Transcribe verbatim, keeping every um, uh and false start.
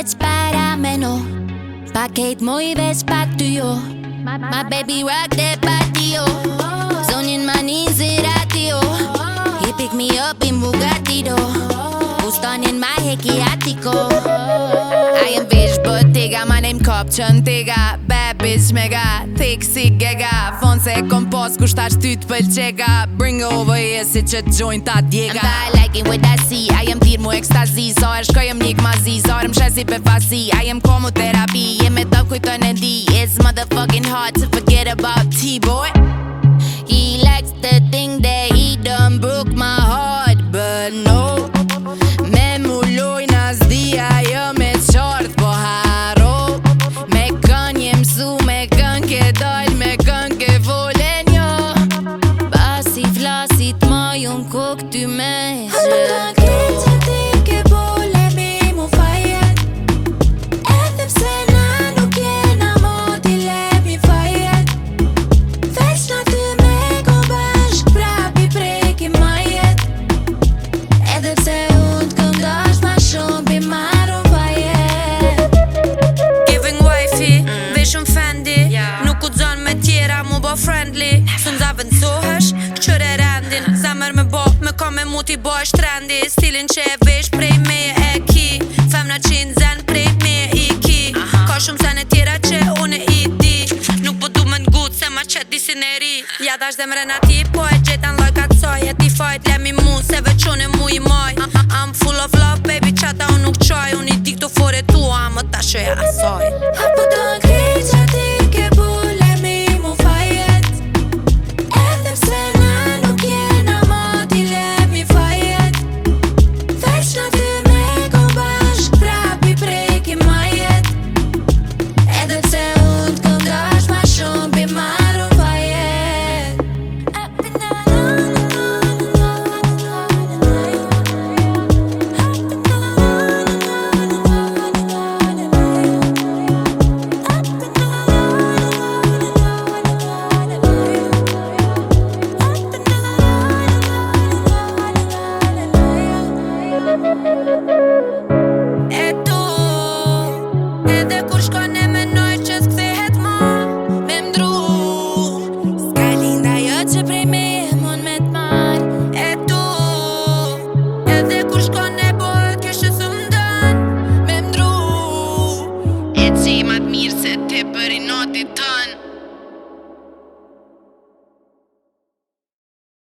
veç para me no Pa kejt mu i veç pak ty jo My baby rock that body yo Zonjën ma njëzë ratio He pick me up in Bugatti do Bustanin ma heki atiko I am veç bottega ma nejm kop qëntega Bad bitch mega, thick si gega Fon se e kom pos kushtash ty t'pëlqega Bring over here si që t'gjojnë ta djega I'm die liking with that C I am tir mu ekstazi Sa e shkoj jem njek mazi Sa rëm shesi për fasi I am komoterapi Jem e top kujton e di It's motherfucking hard to forget about T-boy He likes to think that he done broke my heart But no Me mulloj nas di ajo me qartë po haro Me kën jem su, me kën ke dal, me kën ke volen jo Pasi flasit ma jon ko këty me Hëllë të që ti ke bole mi mu fajet Edhe pse na nuk jena moti lemi fajet Veç na ty me ko bashk prapi preki majet Edhe pse unë t'këm dash ma shumë pi marru fajet Giving wifey, veshëm Fendi Nuk u dzon me tjera mu bo friendly Së nxavëndsohesh, këqyre rendin Zemër me bo, me ka me muti bo është trendi Stilin që e vesh prej meje e ki Femna qinë zen prej meje i ki Ka shumë sen e tjera që une i di Nuk po du me n'gut se ma qet disin e ri Ja dash zemrën ati, po e gjetan lojkat soj E ti fajt lemi mu, se veqone mu i maj I'm full of love baby, qata unë nuk qaj Unë i di këto fore tua, më ta shëja asoj Apo të